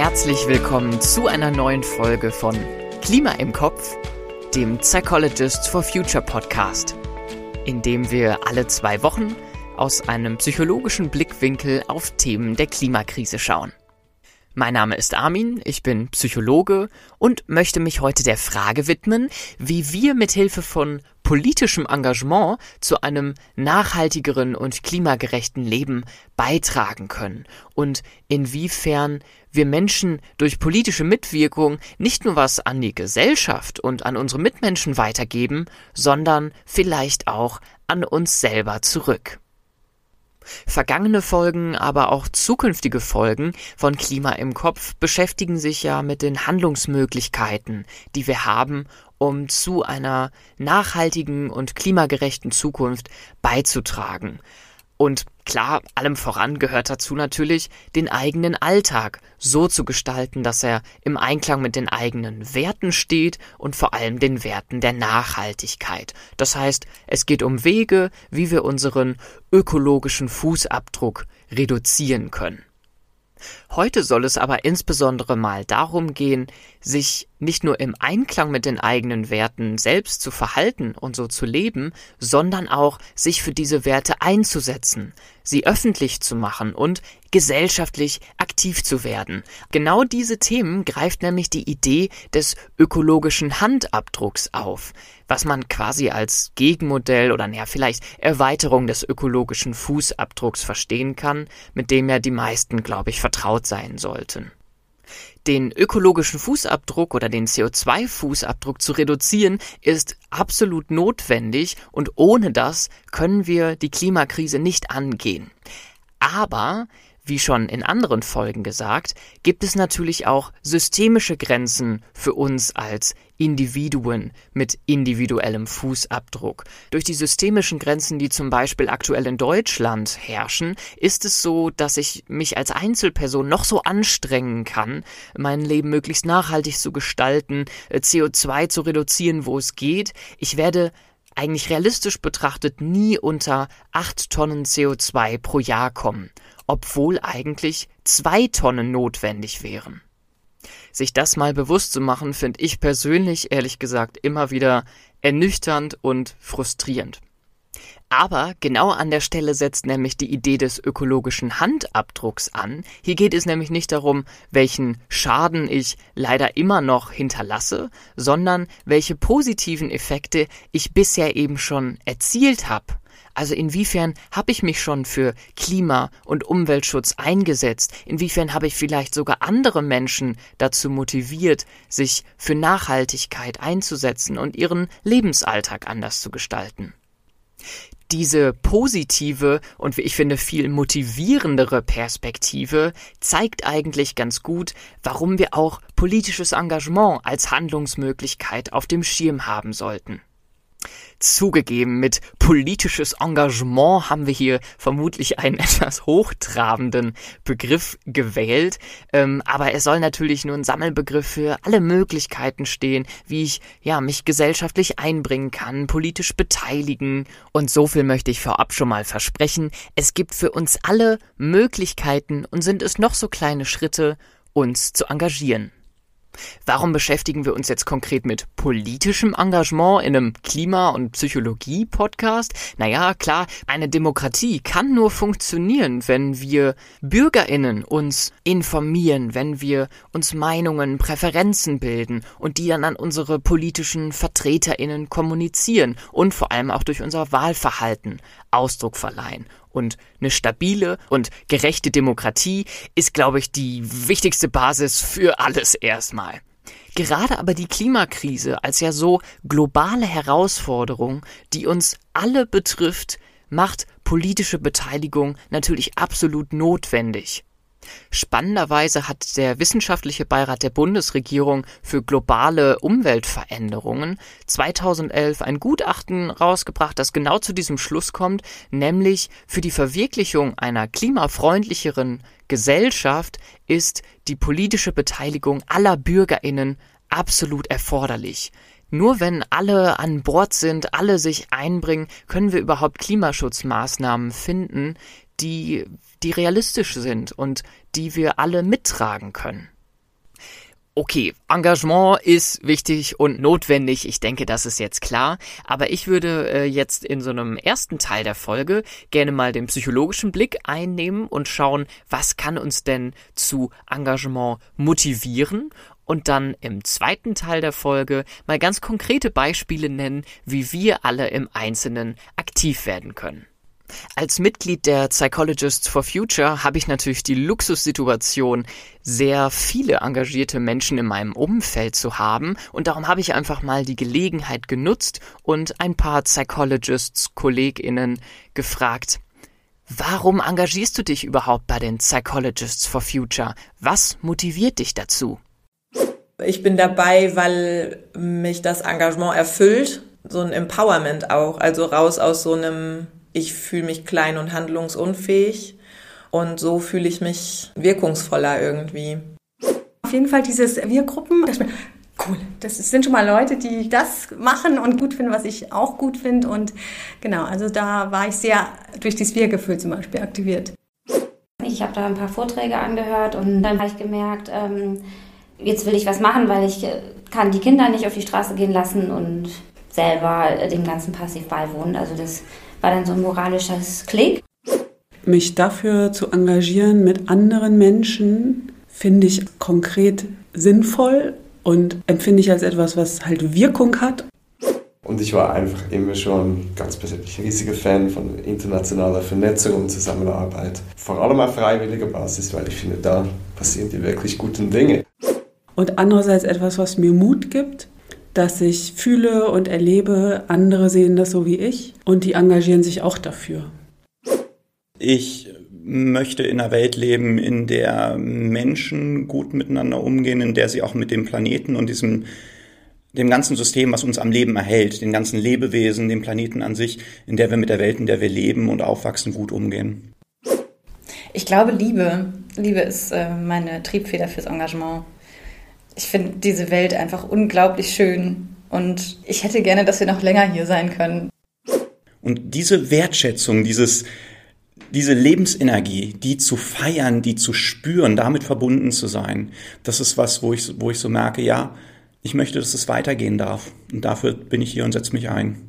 herzlich willkommen zu einer neuen Folge von Klima im Kopf, dem Psychologists for Future Podcast, in dem wir alle 2 Wochen aus einem psychologischen Blickwinkel auf Themen der Klimakrise schauen. Mein Name ist Armin, ich bin Psychologe und möchte mich heute der Frage widmen, wie wir mithilfe von politischem Engagement zu einem nachhaltigeren und klimagerechten Leben beitragen können und inwiefern wir Menschen durch politische Mitwirkung nicht nur was an die Gesellschaft und an unsere Mitmenschen weitergeben, sondern vielleicht auch an uns selber zurück. Vergangene Folgen, aber auch zukünftige Folgen von Klima im Kopf beschäftigen sich ja mit den Handlungsmöglichkeiten, die wir haben, um zu einer nachhaltigen und klimagerechten Zukunft beizutragen. Und klar, allem voran gehört dazu natürlich, den eigenen Alltag so zu gestalten, dass er im Einklang mit den eigenen Werten steht und vor allem den Werten der Nachhaltigkeit. Das heißt, es geht um Wege, wie wir unseren ökologischen Fußabdruck reduzieren können. Heute soll es aber insbesondere mal darum gehen, sich nicht nur im Einklang mit den eigenen Werten selbst zu verhalten und so zu leben, sondern auch sich für diese Werte einzusetzen, sie öffentlich zu machen und gesellschaftlich aktiv zu werden. Genau diese Themen greift nämlich die Idee des ökologischen Handabdrucks auf, was man quasi als Gegenmodell oder vielleicht Erweiterung des ökologischen Fußabdrucks verstehen kann, mit dem ja die meisten, glaube ich, vertraut sein sollten. Den ökologischen Fußabdruck oder den CO2-Fußabdruck zu reduzieren, ist absolut notwendig und ohne das können wir die Klimakrise nicht angehen. Aber, wie schon in anderen Folgen gesagt, gibt es natürlich auch systemische Grenzen für uns als Individuen mit individuellem Fußabdruck. Durch die systemischen Grenzen, die zum Beispiel aktuell in Deutschland herrschen, ist es so, dass ich mich als Einzelperson noch so anstrengen kann, mein Leben möglichst nachhaltig zu gestalten, CO2 zu reduzieren, wo es geht. Ich werde eigentlich realistisch betrachtet nie unter 8 Tonnen CO2 pro Jahr kommen, obwohl eigentlich 2 Tonnen notwendig wären. Sich das mal bewusst zu machen, finde ich persönlich, ehrlich gesagt, immer wieder ernüchternd und frustrierend. Aber genau an der Stelle setzt nämlich die Idee des ökologischen Handabdrucks an. Hier geht es nämlich nicht darum, welchen Schaden ich leider immer noch hinterlasse, sondern welche positiven Effekte ich bisher eben schon erzielt habe. Also inwiefern habe ich mich schon für Klima- und Umweltschutz eingesetzt? Inwiefern habe ich vielleicht sogar andere Menschen dazu motiviert, sich für Nachhaltigkeit einzusetzen und ihren Lebensalltag anders zu gestalten? Diese positive und wie ich finde viel motivierendere Perspektive zeigt eigentlich ganz gut, warum wir auch politisches Engagement als Handlungsmöglichkeit auf dem Schirm haben sollten. Zugegeben, mit politisches Engagement haben wir hier vermutlich einen etwas hochtrabenden Begriff gewählt, aber es soll natürlich nur ein Sammelbegriff für alle Möglichkeiten stehen, wie ich mich gesellschaftlich einbringen kann, politisch beteiligen. Und so viel möchte ich vorab schon mal versprechen, es gibt für uns alle Möglichkeiten und sind es noch so kleine Schritte, uns zu engagieren. Warum beschäftigen wir uns jetzt konkret mit politischem Engagement in einem Klima- und Psychologie-Podcast? Naja, klar, eine Demokratie kann nur funktionieren, wenn wir BürgerInnen uns informieren, wenn wir uns Meinungen, Präferenzen bilden und die dann an unsere politischen VertreterInnen kommunizieren und vor allem auch durch unser Wahlverhalten Ausdruck verleihen. Und eine stabile und gerechte Demokratie ist, glaube ich, die wichtigste Basis für alles erstmal. Gerade aber die Klimakrise als ja so globale Herausforderung, die uns alle betrifft, macht politische Beteiligung natürlich absolut notwendig. Spannenderweise hat der Wissenschaftliche Beirat der Bundesregierung für globale Umweltveränderungen 2011 ein Gutachten rausgebracht, das genau zu diesem Schluss kommt, nämlich für die Verwirklichung einer klimafreundlicheren Gesellschaft ist die politische Beteiligung aller BürgerInnen absolut erforderlich. Nur wenn alle an Bord sind, alle sich einbringen, können wir überhaupt Klimaschutzmaßnahmen finden, die realistisch sind und die wir alle mittragen können. Okay, Engagement ist wichtig und notwendig, ich denke, das ist jetzt klar, aber ich würde jetzt in so einem ersten Teil der Folge gerne mal den psychologischen Blick einnehmen und schauen, was kann uns denn zu Engagement motivieren und dann im zweiten Teil der Folge mal ganz konkrete Beispiele nennen, wie wir alle im Einzelnen aktiv werden können. Als Mitglied der Psychologists for Future habe ich natürlich die Luxussituation, sehr viele engagierte Menschen in meinem Umfeld zu haben und darum habe ich einfach mal die Gelegenheit genutzt und ein paar Psychologists-KollegInnen gefragt, warum engagierst du dich überhaupt bei den Psychologists for Future? Was motiviert dich dazu? Ich bin dabei, weil mich das Engagement erfüllt, so ein Empowerment auch, also raus aus so einem ich fühle mich klein und handlungsunfähig und so fühle ich mich wirkungsvoller irgendwie. Auf jeden Fall dieses Wir-Gruppen, cool, sind schon mal Leute, die das machen und gut finden, was ich auch gut finde und genau, also da war ich sehr durch dieses Wir-Gefühl zum Beispiel aktiviert. Ich habe da ein paar Vorträge angehört und dann habe ich gemerkt, jetzt will ich was machen, weil ich kann die Kinder nicht auf die Straße gehen lassen und selber dem Ganzen passiv beiwohnen, also das war dann so ein moralisches Klick. Mich dafür zu engagieren mit anderen Menschen finde ich konkret sinnvoll und empfinde ich als etwas, was halt Wirkung hat. Und ich war einfach immer schon ganz persönlich ein riesiger Fan von internationaler Vernetzung und Zusammenarbeit. Vor allem auf freiwilliger Basis, weil ich finde, da passieren die wirklich guten Dinge. Und andererseits etwas, was mir Mut gibt, dass ich fühle und erlebe, andere sehen das so wie ich und die engagieren sich auch dafür. Ich möchte in einer Welt leben, in der Menschen gut miteinander umgehen, in der sie auch mit dem Planeten und dem ganzen System, was uns am Leben erhält, den ganzen Lebewesen, dem Planeten an sich, in der wir mit der Welt, in der wir leben und aufwachsen, gut umgehen. Ich glaube, Liebe ist meine Triebfeder fürs Engagement. Ich finde diese Welt einfach unglaublich schön und ich hätte gerne, dass wir noch länger hier sein können. Und diese Wertschätzung, diese Lebensenergie, die zu feiern, die zu spüren, damit verbunden zu sein, das ist was, wo ich so merke, ja, ich möchte, dass es weitergehen darf. Und dafür bin ich hier und setze mich ein.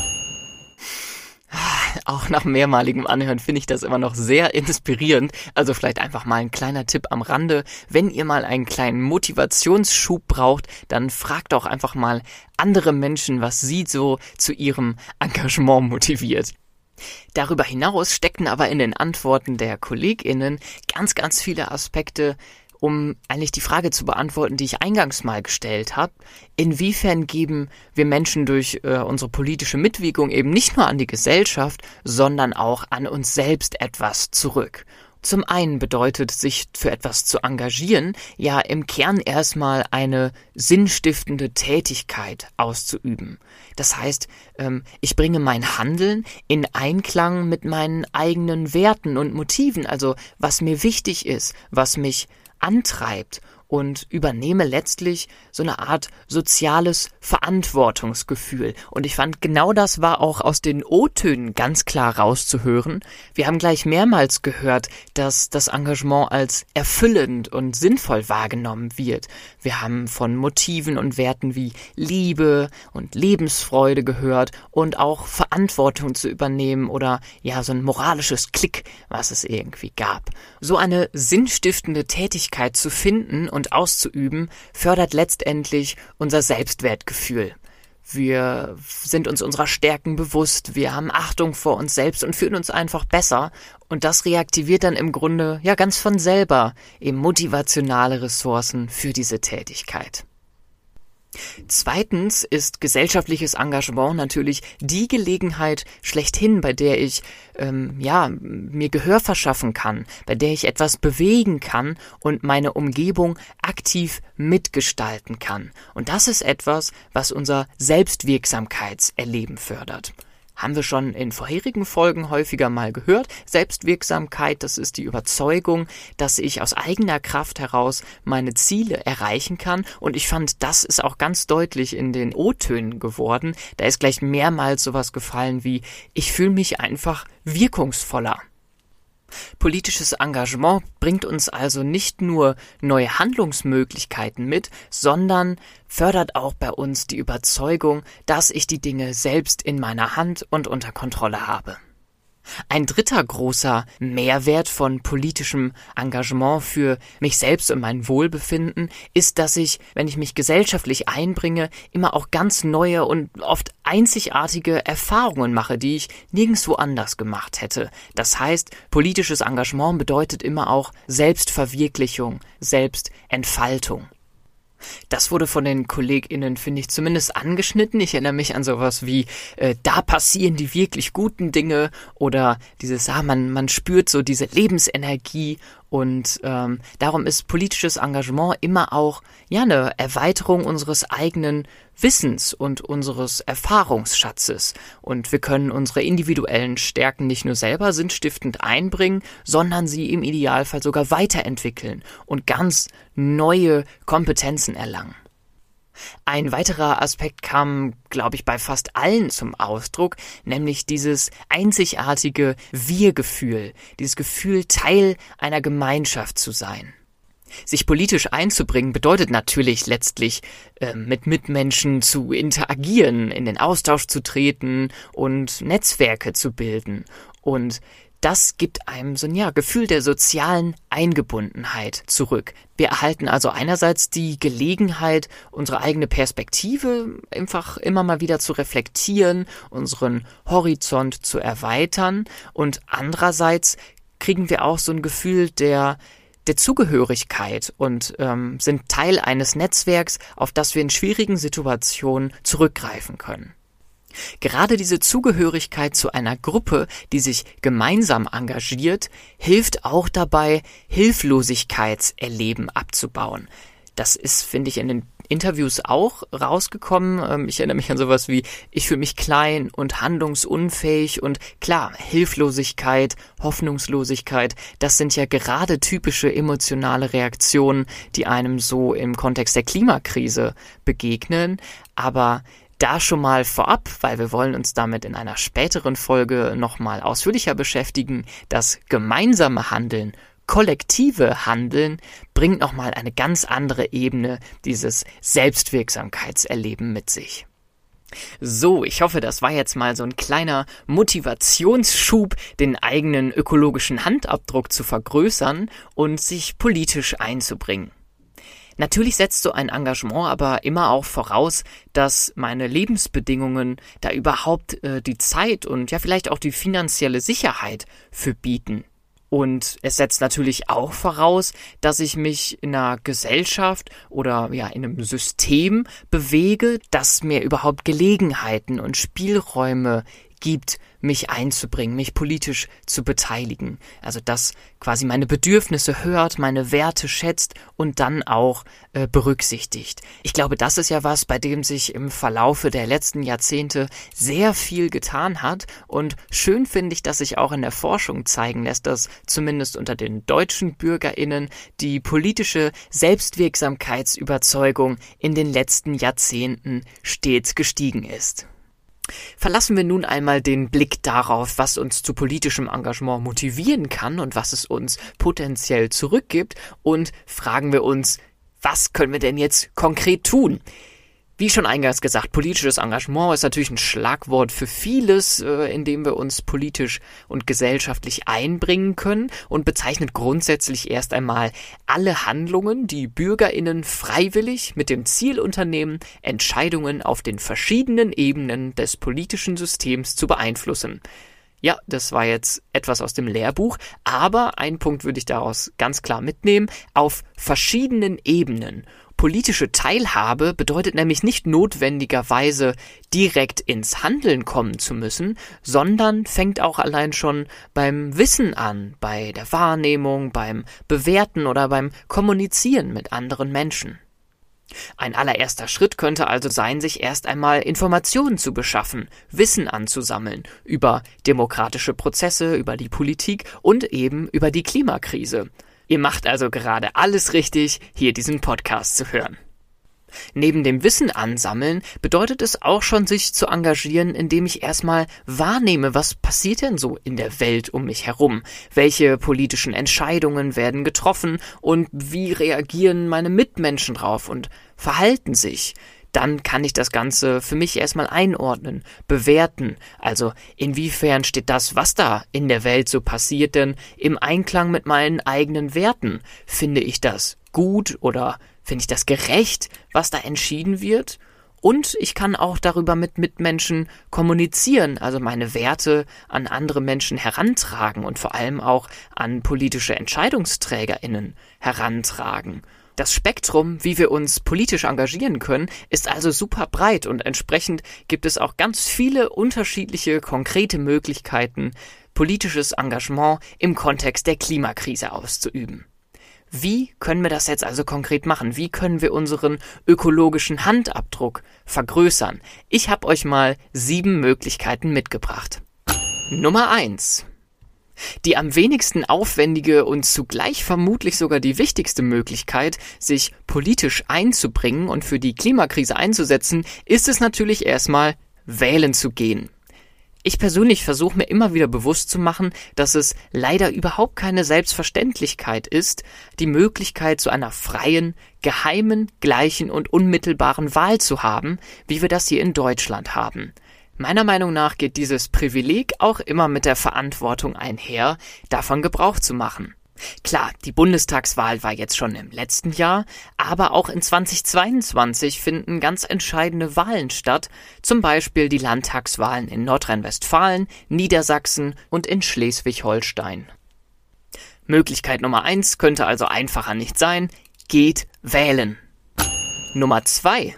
Auch nach mehrmaligem Anhören finde ich das immer noch sehr inspirierend. Also vielleicht einfach mal ein kleiner Tipp am Rande. Wenn ihr mal einen kleinen Motivationsschub braucht, dann fragt doch einfach mal andere Menschen, was sie so zu ihrem Engagement motiviert. Darüber hinaus steckten aber in den Antworten der KollegInnen ganz, ganz viele Aspekte, um eigentlich die Frage zu beantworten, die ich eingangs mal gestellt habe. Inwiefern geben wir Menschen durch unsere politische Mitwirkung eben nicht nur an die Gesellschaft, sondern auch an uns selbst etwas zurück? Zum einen bedeutet, sich für etwas zu engagieren, ja im Kern erstmal eine sinnstiftende Tätigkeit auszuüben. Das heißt, ich bringe mein Handeln in Einklang mit meinen eigenen Werten und Motiven, also was mir wichtig ist, was mich antreibt und übernehme letztlich so eine Art soziales Verantwortungsgefühl. Und ich fand, genau das war auch aus den O-Tönen ganz klar rauszuhören. Wir haben gleich mehrmals gehört, dass das Engagement als erfüllend und sinnvoll wahrgenommen wird. Wir haben von Motiven und Werten wie Liebe und Lebensfreude gehört und auch Verantwortung zu übernehmen oder ja so ein moralisches Klick, was es irgendwie gab. So eine sinnstiftende Tätigkeit zu finden und auszuüben, fördert letztendlich unser Selbstwertgefühl. Wir sind uns unserer Stärken bewusst, wir haben Achtung vor uns selbst und fühlen uns einfach besser. Und das reaktiviert dann im Grunde ja ganz von selber eben motivationale Ressourcen für diese Tätigkeit. Zweitens ist gesellschaftliches Engagement natürlich die Gelegenheit schlechthin, bei der ich mir Gehör verschaffen kann, bei der ich etwas bewegen kann und meine Umgebung aktiv mitgestalten kann. Und das ist etwas, was unser Selbstwirksamkeitserleben fördert. Haben wir schon in vorherigen Folgen häufiger mal gehört. Selbstwirksamkeit, das ist die Überzeugung, dass ich aus eigener Kraft heraus meine Ziele erreichen kann. Und ich fand, das ist auch ganz deutlich in den O-Tönen geworden. Da ist gleich mehrmals sowas gefallen wie, ich fühle mich einfach wirkungsvoller. Politisches Engagement bringt uns also nicht nur neue Handlungsmöglichkeiten mit, sondern fördert auch bei uns die Überzeugung, dass ich die Dinge selbst in meiner Hand und unter Kontrolle habe. Ein dritter großer Mehrwert von politischem Engagement für mich selbst und mein Wohlbefinden ist, dass ich, wenn ich mich gesellschaftlich einbringe, immer auch ganz neue und oft einzigartige Erfahrungen mache, die ich nirgendwo anders gemacht hätte. Das heißt, politisches Engagement bedeutet immer auch Selbstverwirklichung, Selbstentfaltung. Das wurde von den KollegInnen, finde ich, zumindest angeschnitten. Ich erinnere mich an sowas wie, da passieren die wirklich guten Dinge oder dieses, man spürt so diese Lebensenergie und darum ist politisches Engagement immer auch eine Erweiterung unseres eigenen Wissens und unseres Erfahrungsschatzes. Und wir können unsere individuellen Stärken nicht nur selber sinnstiftend einbringen, sondern sie im Idealfall sogar weiterentwickeln und ganz neue Kompetenzen erlangen. Ein weiterer Aspekt kam, glaube ich, bei fast allen zum Ausdruck, nämlich dieses einzigartige Wir-Gefühl, dieses Gefühl, Teil einer Gemeinschaft zu sein. Sich politisch einzubringen bedeutet natürlich letztlich, mit Mitmenschen zu interagieren, in den Austausch zu treten und Netzwerke zu bilden. Und das gibt einem so ein Gefühl der sozialen Eingebundenheit zurück. Wir erhalten also einerseits die Gelegenheit, unsere eigene Perspektive einfach immer mal wieder zu reflektieren, unseren Horizont zu erweitern und andererseits kriegen wir auch so ein Gefühl der Zugehörigkeit und sind Teil eines Netzwerks, auf das wir in schwierigen Situationen zurückgreifen können. Gerade diese Zugehörigkeit zu einer Gruppe, die sich gemeinsam engagiert, hilft auch dabei, Hilflosigkeitserleben abzubauen. Das ist, finde ich, in den Interviews auch rausgekommen. Ich erinnere mich an sowas wie, ich fühle mich klein und handlungsunfähig und klar, Hilflosigkeit, Hoffnungslosigkeit, das sind ja gerade typische emotionale Reaktionen, die einem so im Kontext der Klimakrise begegnen, aber da schon mal vorab, weil wir wollen uns damit in einer späteren Folge nochmal ausführlicher beschäftigen, das gemeinsame Handeln, kollektive Handeln bringt nochmal eine ganz andere Ebene dieses Selbstwirksamkeitserleben mit sich. So, ich hoffe, das war jetzt mal so ein kleiner Motivationsschub, den eigenen ökologischen Handabdruck zu vergrößern und sich politisch einzubringen. Natürlich setzt so ein Engagement aber immer auch voraus, dass meine Lebensbedingungen da überhaupt die Zeit und vielleicht auch die finanzielle Sicherheit für bieten. Und es setzt natürlich auch voraus, dass ich mich in einer Gesellschaft oder in einem System bewege, das mir überhaupt Gelegenheiten und Spielräume gibt, mich einzubringen, mich politisch zu beteiligen. Also das quasi meine Bedürfnisse hört, meine Werte schätzt und dann auch berücksichtigt. Ich glaube, das ist ja was, bei dem sich im Verlaufe der letzten Jahrzehnte sehr viel getan hat und schön finde ich, dass sich auch in der Forschung zeigen lässt, dass zumindest unter den deutschen BürgerInnen die politische Selbstwirksamkeitsüberzeugung in den letzten Jahrzehnten stets gestiegen ist. Verlassen wir nun einmal den Blick darauf, was uns zu politischem Engagement motivieren kann und was es uns potenziell zurückgibt und fragen wir uns, was können wir denn jetzt konkret tun? Wie schon eingangs gesagt, politisches Engagement ist natürlich ein Schlagwort für vieles, in dem wir uns politisch und gesellschaftlich einbringen können und bezeichnet grundsätzlich erst einmal alle Handlungen, die BürgerInnen freiwillig mit dem Ziel unternehmen, Entscheidungen auf den verschiedenen Ebenen des politischen Systems zu beeinflussen. Ja, das war jetzt etwas aus dem Lehrbuch, aber einen Punkt würde ich daraus ganz klar mitnehmen, auf verschiedenen Ebenen. Politische Teilhabe bedeutet nämlich nicht notwendigerweise direkt ins Handeln kommen zu müssen, sondern fängt auch allein schon beim Wissen an, bei der Wahrnehmung, beim Bewerten oder beim Kommunizieren mit anderen Menschen. Ein allererster Schritt könnte also sein, sich erst einmal Informationen zu beschaffen, Wissen anzusammeln über demokratische Prozesse, über die Politik und eben über die Klimakrise. Ihr macht also gerade alles richtig, hier diesen Podcast zu hören. Neben dem Wissen ansammeln bedeutet es auch schon, sich zu engagieren, indem ich erstmal wahrnehme, was passiert denn so in der Welt um mich herum? Welche politischen Entscheidungen werden getroffen und wie reagieren meine Mitmenschen drauf und verhalten sich? Dann kann ich das Ganze für mich erstmal einordnen, bewerten. Also inwiefern steht das, was da in der Welt so passiert, denn im Einklang mit meinen eigenen Werten? Finde ich das gut oder finde ich das gerecht, was da entschieden wird? Und ich kann auch darüber mit Mitmenschen kommunizieren, also meine Werte an andere Menschen herantragen und vor allem auch an politische EntscheidungsträgerInnen herantragen. Das Spektrum, wie wir uns politisch engagieren können, ist also super breit und entsprechend gibt es auch ganz viele unterschiedliche, konkrete Möglichkeiten, politisches Engagement im Kontext der Klimakrise auszuüben. Wie können wir das jetzt also konkret machen? Wie können wir unseren ökologischen Handabdruck vergrößern? Ich habe euch mal 7 Möglichkeiten mitgebracht. Nummer 1. Die am wenigsten aufwendige und zugleich vermutlich sogar die wichtigste Möglichkeit, sich politisch einzubringen und für die Klimakrise einzusetzen, ist es natürlich erstmal, wählen zu gehen. Ich persönlich versuche mir immer wieder bewusst zu machen, dass es leider überhaupt keine Selbstverständlichkeit ist, die Möglichkeit zu einer freien, geheimen, gleichen und unmittelbaren Wahl zu haben, wie wir das hier in Deutschland haben. Meiner Meinung nach geht dieses Privileg auch immer mit der Verantwortung einher, davon Gebrauch zu machen. Klar, die Bundestagswahl war jetzt schon im letzten Jahr, aber auch in 2022 finden ganz entscheidende Wahlen statt, zum Beispiel die Landtagswahlen in Nordrhein-Westfalen, Niedersachsen und in Schleswig-Holstein. Möglichkeit Nummer 1 könnte also einfacher nicht sein, geht wählen. Nummer 2.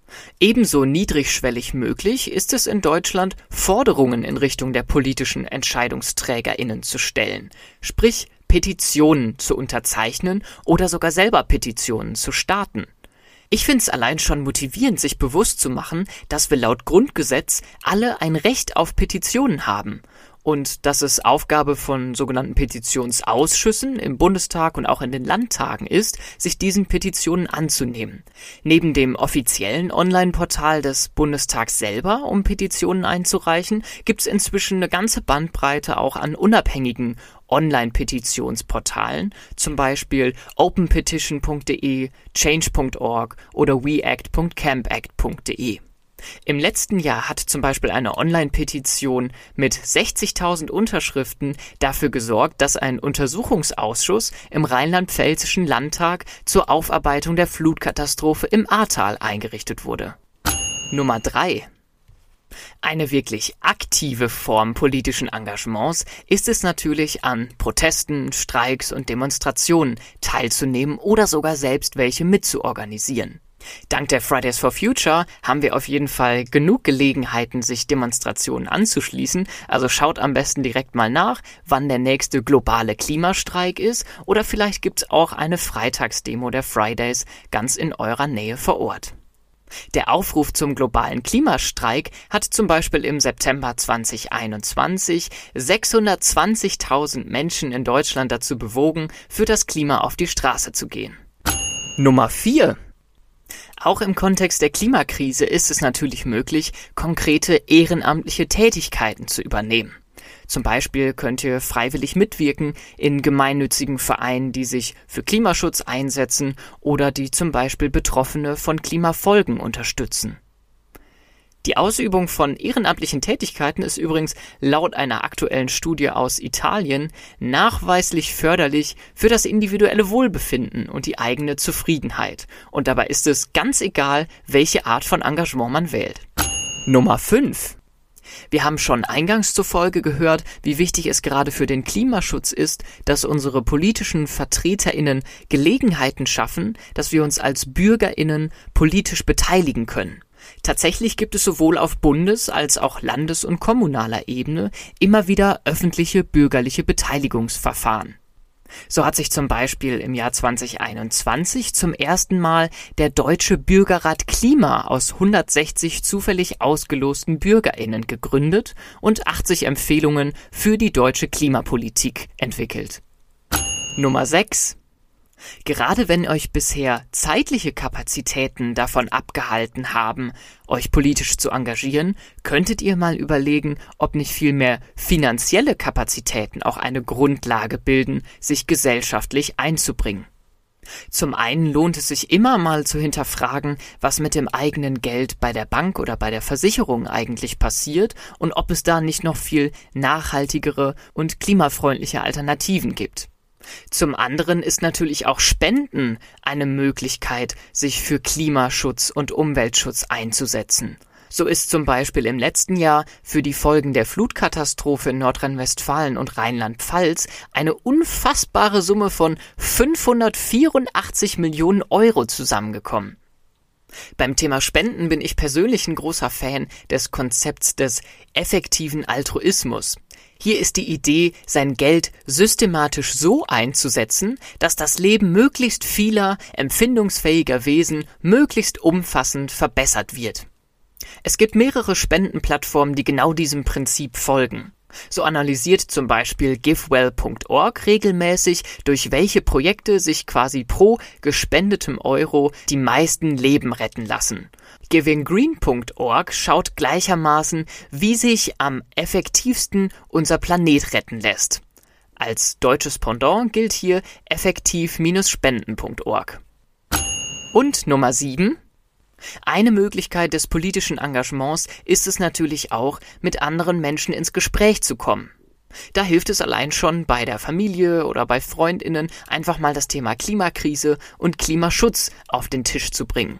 Ebenso niedrigschwellig möglich ist es in Deutschland, Forderungen in Richtung der politischen EntscheidungsträgerInnen zu stellen, sprich Petitionen zu unterzeichnen oder sogar selber Petitionen zu starten. Ich finde es allein schon motivierend, sich bewusst zu machen, dass wir laut Grundgesetz alle ein Recht auf Petitionen haben und dass es Aufgabe von sogenannten Petitionsausschüssen im Bundestag und auch in den Landtagen ist, sich diesen Petitionen anzunehmen. Neben dem offiziellen Online-Portal des Bundestags selber, um Petitionen einzureichen, gibt es inzwischen eine ganze Bandbreite auch an unabhängigen Online-Petitionsportalen, zum Beispiel openpetition.de, change.org oder weact.campact.de. Im letzten Jahr hat zum Beispiel eine Online-Petition mit 60.000 Unterschriften dafür gesorgt, dass ein Untersuchungsausschuss im Rheinland-Pfälzischen Landtag zur Aufarbeitung der Flutkatastrophe im Ahrtal eingerichtet wurde. Nummer 3. Eine wirklich aktive Form politischen Engagements ist es natürlich, an Protesten, Streiks und Demonstrationen teilzunehmen oder sogar selbst welche mitzuorganisieren. Dank der Fridays for Future haben wir auf jeden Fall genug Gelegenheiten, sich Demonstrationen anzuschließen, also schaut am besten direkt mal nach, wann der nächste globale Klimastreik ist oder vielleicht gibt's auch eine Freitagsdemo der Fridays ganz in eurer Nähe vor Ort. Der Aufruf zum globalen Klimastreik hat zum Beispiel im September 2021 620.000 Menschen in Deutschland dazu bewogen, für das Klima auf die Straße zu gehen. Nummer 4. Auch im Kontext der Klimakrise ist es natürlich möglich, konkrete ehrenamtliche Tätigkeiten zu übernehmen. Zum Beispiel könnt ihr freiwillig mitwirken in gemeinnützigen Vereinen, die sich für Klimaschutz einsetzen oder die zum Beispiel Betroffene von Klimafolgen unterstützen. Die Ausübung von ehrenamtlichen Tätigkeiten ist übrigens laut einer aktuellen Studie aus Italien nachweislich förderlich für das individuelle Wohlbefinden und die eigene Zufriedenheit. Und dabei ist es ganz egal, welche Art von Engagement man wählt. Nummer 5. Wir haben schon eingangs zur Folge gehört, wie wichtig es gerade für den Klimaschutz ist, dass unsere politischen VertreterInnen Gelegenheiten schaffen, dass wir uns als BürgerInnen politisch beteiligen können. Tatsächlich gibt es sowohl auf Bundes- als auch Landes- und kommunaler Ebene immer wieder öffentliche bürgerliche Beteiligungsverfahren. So hat sich zum Beispiel im Jahr 2021 zum ersten Mal der Deutsche Bürgerrat Klima aus 160 zufällig ausgelosten BürgerInnen gegründet und 80 Empfehlungen für die deutsche Klimapolitik entwickelt. Nummer 6. Gerade wenn euch bisher zeitliche Kapazitäten davon abgehalten haben, euch politisch zu engagieren, könntet ihr mal überlegen, ob nicht vielmehr finanzielle Kapazitäten auch eine Grundlage bilden, sich gesellschaftlich einzubringen. Zum einen lohnt es sich immer mal zu hinterfragen, was mit dem eigenen Geld bei der Bank oder bei der Versicherung eigentlich passiert und ob es da nicht noch viel nachhaltigere und klimafreundliche Alternativen gibt. Zum anderen ist natürlich auch Spenden eine Möglichkeit, sich für Klimaschutz und Umweltschutz einzusetzen. So ist zum Beispiel im letzten Jahr für die Folgen der Flutkatastrophe in Nordrhein-Westfalen und Rheinland-Pfalz eine unfassbare Summe von 584 Millionen Euro zusammengekommen. Beim Thema Spenden bin ich persönlich ein großer Fan des Konzepts des effektiven Altruismus. Hier ist die Idee, sein Geld systematisch so einzusetzen, dass das Leben möglichst vieler, empfindungsfähiger Wesen möglichst umfassend verbessert wird. Es gibt mehrere Spendenplattformen, die genau diesem Prinzip folgen. So analysiert zum Beispiel givewell.org regelmäßig, durch welche Projekte sich quasi pro gespendetem Euro die meisten Leben retten lassen. givinggreen.org schaut gleichermaßen, wie sich am effektivsten unser Planet retten lässt. Als deutsches Pendant gilt hier effektiv-spenden.org. Und Nummer 7. Eine Möglichkeit des politischen Engagements ist es natürlich auch, mit anderen Menschen ins Gespräch zu kommen. Da hilft es allein schon bei der Familie oder bei FreundInnen einfach mal das Thema Klimakrise und Klimaschutz auf den Tisch zu bringen.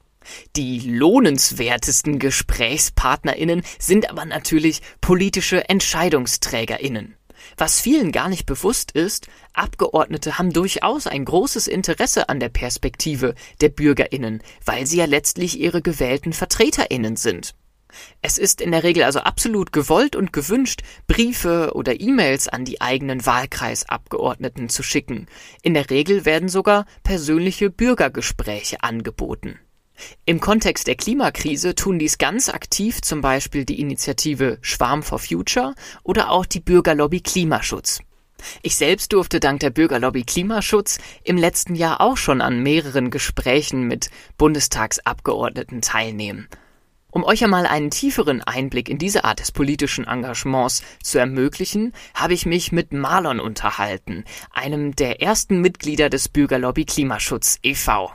Die lohnenswertesten GesprächspartnerInnen sind aber natürlich politische EntscheidungsträgerInnen. Was vielen gar nicht bewusst ist, Abgeordnete haben durchaus ein großes Interesse an der Perspektive der BürgerInnen, weil sie ja letztlich ihre gewählten VertreterInnen sind. Es ist in der Regel also absolut gewollt und gewünscht, Briefe oder E-Mails an die eigenen Wahlkreisabgeordneten zu schicken. In der Regel werden sogar persönliche Bürgergespräche angeboten. Im Kontext der Klimakrise tun dies ganz aktiv zum Beispiel die Initiative Schwarm for Future oder auch die Bürgerlobby Klimaschutz. Ich selbst durfte dank der Bürgerlobby Klimaschutz im letzten Jahr auch schon an mehreren Gesprächen mit Bundestagsabgeordneten teilnehmen. Um euch einmal einen tieferen Einblick in diese Art des politischen Engagements zu ermöglichen, habe ich mich mit Marlon unterhalten, einem der ersten Mitglieder des Bürgerlobby Klimaschutz e.V.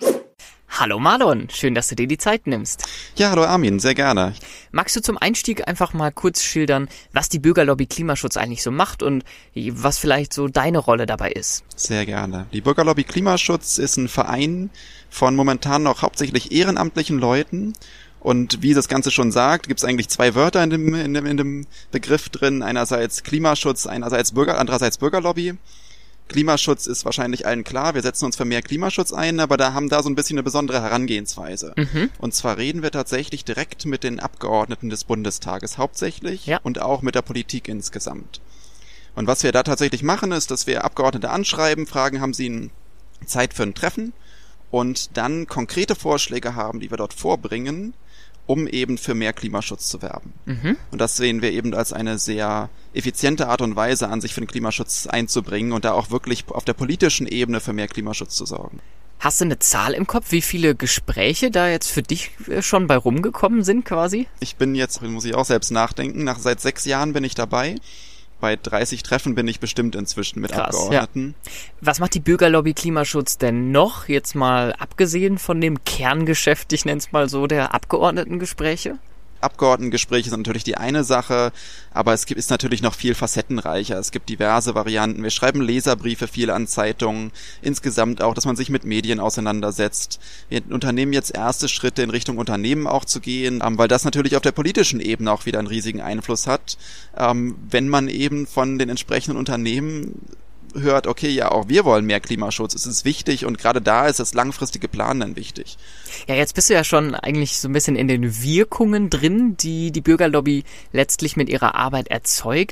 Hallo Marlon, schön, dass du dir die Zeit nimmst. Ja, hallo Armin, sehr gerne. Magst du zum Einstieg einfach mal kurz schildern, was die Bürgerlobby Klimaschutz eigentlich so macht und was vielleicht so deine Rolle dabei ist? Sehr gerne. Die Bürgerlobby Klimaschutz ist ein Verein von momentan noch hauptsächlich ehrenamtlichen Leuten. Und wie das Ganze schon sagt, gibt es eigentlich zwei Wörter in dem Begriff drin. Einerseits Klimaschutz, andererseits Bürgerlobby. Klimaschutz ist wahrscheinlich allen klar, wir setzen uns für mehr Klimaschutz ein, aber haben da so ein bisschen eine besondere Herangehensweise. Und zwar reden wir tatsächlich direkt mit den Abgeordneten des Bundestages hauptsächlich und auch mit der Politik insgesamt. Und was wir da tatsächlich machen, ist, dass wir Abgeordnete anschreiben, fragen, haben sie Zeit für ein Treffen und dann konkrete Vorschläge haben, die wir dort vorbringen, um eben für mehr Klimaschutz zu werben. Und das sehen wir eben als eine sehr effiziente Art und Weise an, sich für den Klimaschutz einzubringen und da auch wirklich auf der politischen Ebene für mehr Klimaschutz zu sorgen. Hast du eine Zahl im Kopf, wie viele Gespräche da jetzt für dich schon bei rumgekommen sind quasi? Ich bin jetzt, muss ich auch selbst nachdenken, seit 6 Jahren bin ich dabei. Bei 30 Treffen bin ich bestimmt inzwischen mit Abgeordneten. Ja. Was macht die Bürgerlobby Klimaschutz denn noch, jetzt mal abgesehen von dem Kerngeschäft, ich nenne es mal so, der Abgeordnetengespräche? Abgeordnetengespräche sind natürlich die eine Sache, aber es ist natürlich noch viel facettenreicher. Es gibt diverse Varianten. Wir schreiben Leserbriefe viel an Zeitungen. Insgesamt auch, dass man sich mit Medien auseinandersetzt. Wir unternehmen jetzt erste Schritte in Richtung Unternehmen auch zu gehen, weil das natürlich auf der politischen Ebene auch wieder einen riesigen Einfluss hat. Wenn man eben von den entsprechenden Unternehmen hört, okay, ja, auch wir wollen mehr Klimaschutz, es ist wichtig und gerade da ist das langfristige Planen dann wichtig. Ja, jetzt bist du ja schon eigentlich so ein bisschen in den Wirkungen drin, die die Bürgerlobby letztlich mit ihrer Arbeit erzeugt.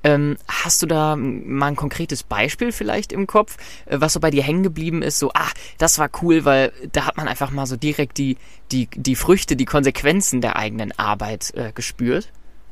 Hast du da mal ein konkretes Beispiel vielleicht im Kopf, was so bei dir hängen geblieben ist, so, das war cool, weil da hat man einfach mal so direkt die Früchte, die Konsequenzen der eigenen Arbeit gespürt?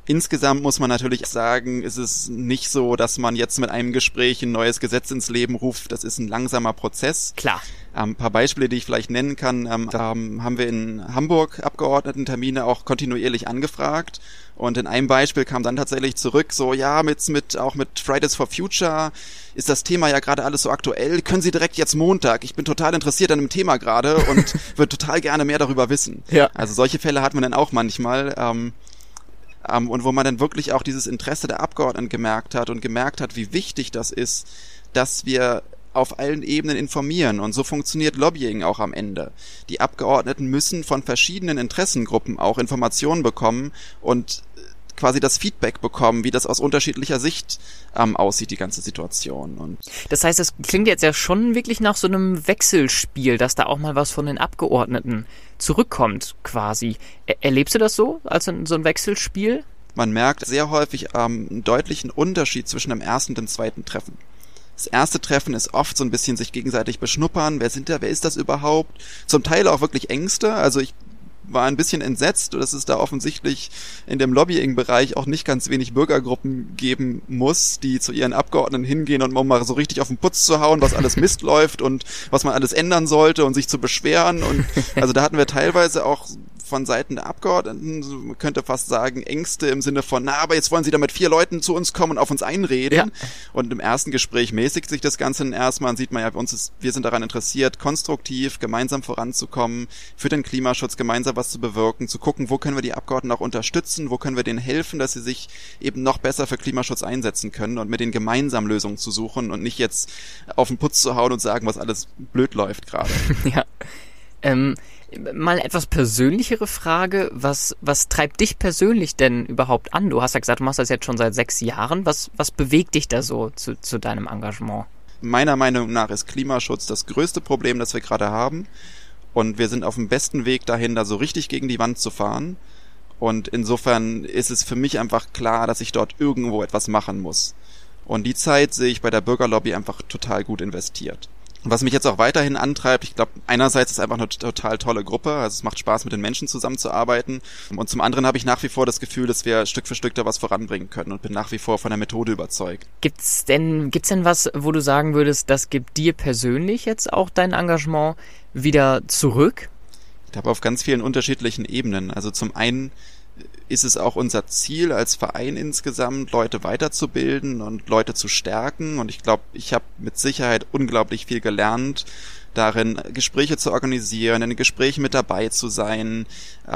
Insgesamt muss man natürlich sagen, ist es nicht so, dass man jetzt mit einem Gespräch ein neues Gesetz ins Leben ruft. Das ist ein langsamer Prozess. Klar. Ein paar Beispiele, die ich vielleicht nennen kann. Da haben wir in Hamburg Abgeordnetentermine auch kontinuierlich angefragt. Und in einem Beispiel kam dann tatsächlich zurück, so ja, auch mit Fridays for Future ist das Thema ja gerade alles so aktuell. Können Sie direkt jetzt Montag? Ich bin total interessiert an dem Thema gerade und würde total gerne mehr darüber wissen. Ja. Also solche Fälle hat man dann auch manchmal. Und wo man dann wirklich auch dieses Interesse der Abgeordneten gemerkt hat, wie wichtig das ist, dass wir auf allen Ebenen informieren. Und so funktioniert Lobbying auch am Ende. Die Abgeordneten müssen von verschiedenen Interessengruppen auch Informationen bekommen und quasi das Feedback bekommen, wie das aus unterschiedlicher Sicht aussieht, die ganze Situation. Und das heißt, es klingt jetzt ja schon wirklich nach so einem Wechselspiel, dass da auch mal was von den Abgeordneten zurückkommt quasi. Erlebst du das so, als so ein Wechselspiel? Man merkt sehr häufig einen deutlichen Unterschied zwischen dem ersten und dem zweiten Treffen. Das erste Treffen ist oft so ein bisschen sich gegenseitig beschnuppern. Wer ist das überhaupt? Zum Teil auch wirklich Ängste. Also ich war ein bisschen entsetzt, dass es da offensichtlich in dem Lobbying-Bereich auch nicht ganz wenig Bürgergruppen geben muss, die zu ihren Abgeordneten hingehen und mal so richtig auf den Putz zu hauen, was alles Mist läuft und was man alles ändern sollte und sich zu beschweren. Und also da hatten wir teilweise auch von Seiten der Abgeordneten, man könnte fast sagen, Ängste im Sinne von, aber jetzt wollen sie da mit 4 Leuten zu uns kommen und auf uns einreden. Ja. Und im ersten Gespräch mäßigt sich das Ganze erstmal und sieht man ja, wir sind daran interessiert, konstruktiv, gemeinsam voranzukommen, für den Klimaschutz gemeinsam was zu bewirken, zu gucken, wo können wir die Abgeordneten auch unterstützen, wo können wir denen helfen, dass sie sich eben noch besser für Klimaschutz einsetzen können und mit denen gemeinsam Lösungen zu suchen und nicht jetzt auf den Putz zu hauen und sagen, was alles blöd läuft gerade. Ja. Mal etwas persönlichere Frage, was treibt dich persönlich denn überhaupt an? Du hast ja gesagt, du machst das jetzt schon seit 6 Jahren. Was bewegt dich da so zu deinem Engagement? Meiner Meinung nach ist Klimaschutz das größte Problem, das wir gerade haben. Und wir sind auf dem besten Weg dahin, da so richtig gegen die Wand zu fahren. Und insofern ist es für mich einfach klar, dass ich dort irgendwo etwas machen muss. Und die Zeit sehe ich bei der Bürgerlobby einfach total gut investiert. Was mich jetzt auch weiterhin antreibt, ich glaube, einerseits ist es einfach eine total tolle Gruppe, also es macht Spaß, mit den Menschen zusammenzuarbeiten. Und zum anderen habe ich nach wie vor das Gefühl, dass wir Stück für Stück da was voranbringen können und bin nach wie vor von der Methode überzeugt. Gibt's denn was, wo du sagen würdest, das gibt dir persönlich jetzt auch dein Engagement wieder zurück? Ich glaube, auf ganz vielen unterschiedlichen Ebenen. Also zum einen ist es auch unser Ziel als Verein insgesamt, Leute weiterzubilden und Leute zu stärken. Und ich glaube, ich habe mit Sicherheit unglaublich viel gelernt, darin Gespräche zu organisieren, in den Gesprächen mit dabei zu sein.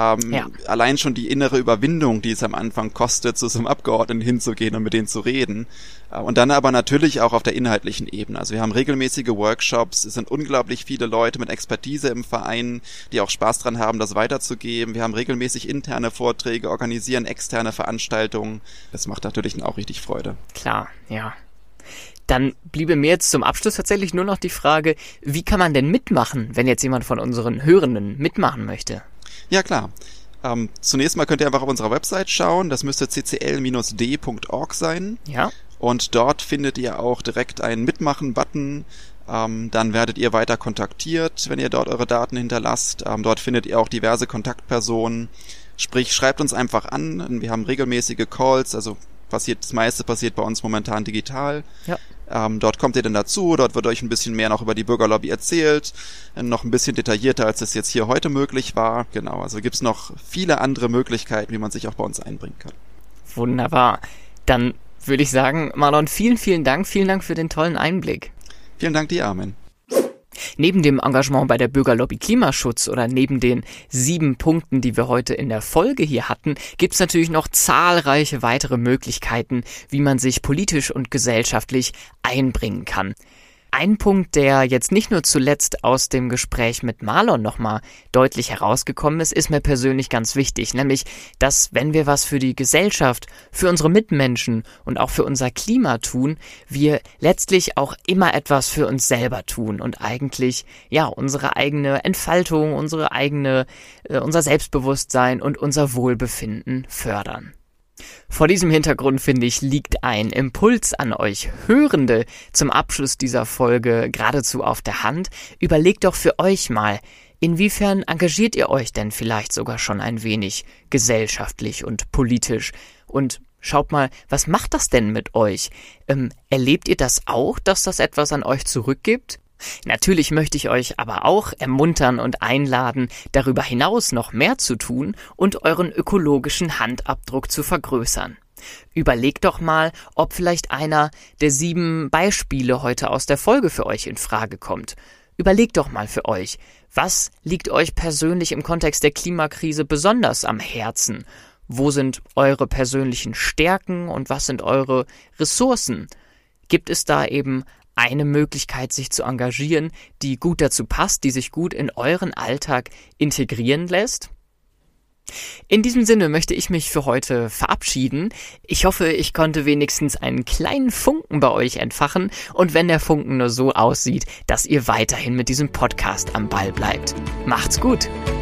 Allein schon die innere Überwindung, die es am Anfang kostet, zu so einem Abgeordneten hinzugehen und mit denen zu reden. Und dann aber natürlich auch auf der inhaltlichen Ebene. Also wir haben regelmäßige Workshops, es sind unglaublich viele Leute mit Expertise im Verein, die auch Spaß dran haben, das weiterzugeben. Wir haben regelmäßig interne Vorträge, organisieren externe Veranstaltungen. Das macht natürlich dann auch richtig Freude. Klar, ja. Dann bliebe mir jetzt zum Abschluss tatsächlich nur noch die Frage, wie kann man denn mitmachen, wenn jetzt jemand von unseren Hörenden mitmachen möchte? Ja, klar. Zunächst mal könnt ihr einfach auf unserer Website schauen, das müsste ccl-d.org sein. Ja. Und dort findet ihr auch direkt einen Mitmachen-Button. Dann werdet ihr weiter kontaktiert, wenn ihr dort eure Daten hinterlasst. Dort findet ihr auch diverse Kontaktpersonen. Sprich, schreibt uns einfach an. Wir haben regelmäßige Calls, also das meiste passiert bei uns momentan digital. Ja. Dort kommt ihr dann dazu, dort wird euch ein bisschen mehr noch über die Bürgerlobby erzählt, noch ein bisschen detaillierter, als es jetzt hier heute möglich war. Genau, also gibt's noch viele andere Möglichkeiten, wie man sich auch bei uns einbringen kann. Wunderbar. Dann würde ich sagen, Marlon, vielen Dank für den tollen Einblick. Vielen Dank dir, Armin. Neben dem Engagement bei der Bürgerlobby Klimaschutz oder neben den 7 Punkten, die wir heute in der Folge hier hatten, gibt es natürlich noch zahlreiche weitere Möglichkeiten, wie man sich politisch und gesellschaftlich einbringen kann. Ein Punkt, der jetzt nicht nur zuletzt aus dem Gespräch mit Marlon nochmal deutlich herausgekommen ist, ist mir persönlich ganz wichtig, nämlich, dass wenn wir was für die Gesellschaft, für unsere Mitmenschen und auch für unser Klima tun, wir letztlich auch immer etwas für uns selber tun und eigentlich, ja, unsere eigene Entfaltung, unser Selbstbewusstsein und unser Wohlbefinden fördern. Vor diesem Hintergrund, finde ich, liegt ein Impuls an euch Hörende zum Abschluss dieser Folge geradezu auf der Hand. Überlegt doch für euch mal, Inwiefern engagiert ihr euch denn vielleicht sogar schon ein wenig gesellschaftlich und politisch? Und schaut mal, was macht das denn mit euch? Erlebt ihr das auch, dass das etwas an euch zurückgibt? Natürlich möchte ich euch aber auch ermuntern und einladen, darüber hinaus noch mehr zu tun und euren ökologischen Handabdruck zu vergrößern. Überlegt doch mal, ob vielleicht einer der 7 Beispiele heute aus der Folge für euch in Frage kommt. Überlegt doch mal für euch, was liegt euch persönlich im Kontext der Klimakrise besonders am Herzen? Wo sind eure persönlichen Stärken und was sind eure Ressourcen? Gibt es da eben eine Möglichkeit, sich zu engagieren, die gut dazu passt, die sich gut in euren Alltag integrieren lässt? In diesem Sinne möchte ich mich für heute verabschieden. Ich hoffe, ich konnte wenigstens einen kleinen Funken bei euch entfachen und wenn der Funken nur so aussieht, dass ihr weiterhin mit diesem Podcast am Ball bleibt. Macht's gut!